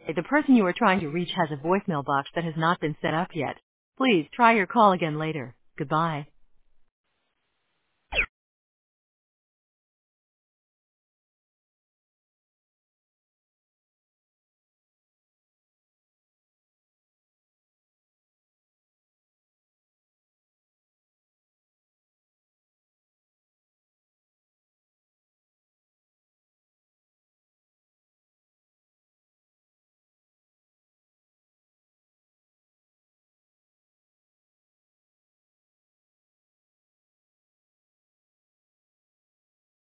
The person you are trying to reach has a voicemail box that has not been set up yet. Please try your call again later. Goodbye.